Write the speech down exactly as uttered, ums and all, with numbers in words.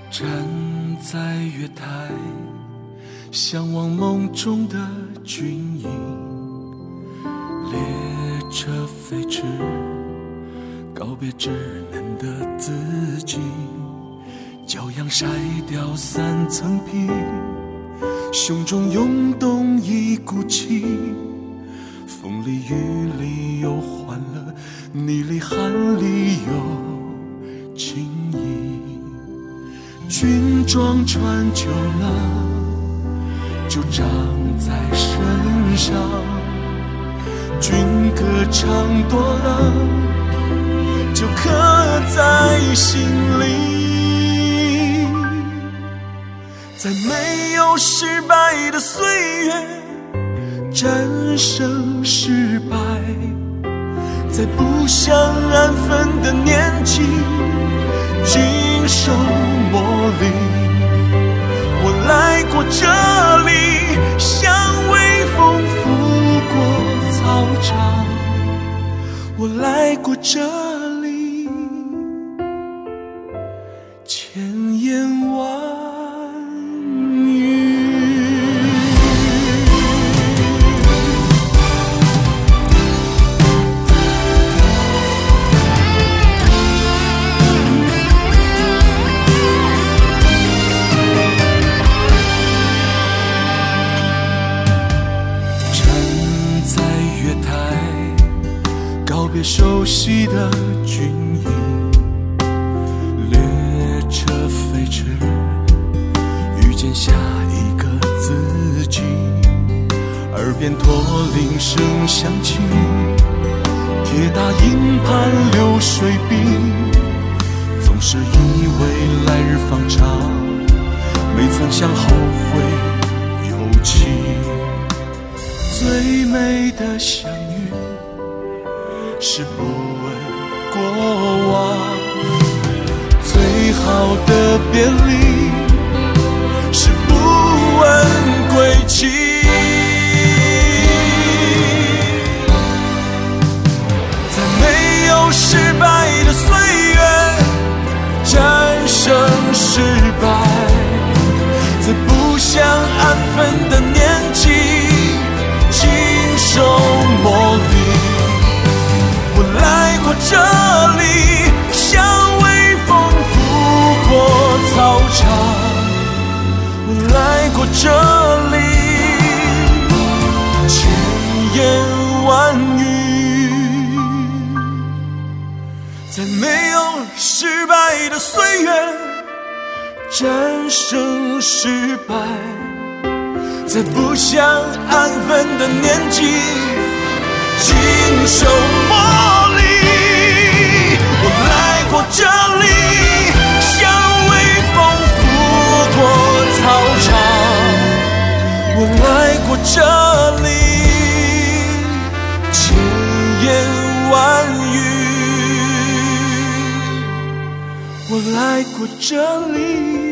站在月台，向往梦中的军营，列车飞驰，告别稚嫩的自己，骄阳晒掉三层皮，胸中涌动一股气，风里雨里有欢乐，你里汗里有情谊。军装穿久了就长在身上，军歌唱多了就刻在心里。在没有失败的岁月战胜失败，在不想安分的年纪经受磨砺。我来过这里，像微风拂过操场，我来过这里，千言万语。别熟悉的军营，列车飞驰，遇见下一个自己，耳边驼铃声响起，铁打营盘流水兵，总是以为来日方长，没曾想后会有期。最美的相遇是不问过往，最好的别离是不问归期。在没有失败的岁月战胜失败，在不想安分的年纪经受磨砺。我来过这里，像微风拂过操场，我来过这里，千言万语。在没有失败的岁月战胜失败，在不想安分的年纪经受磨砺。我来过这里，像微风拂过操场，我来过这里，千言万语。我来过这里，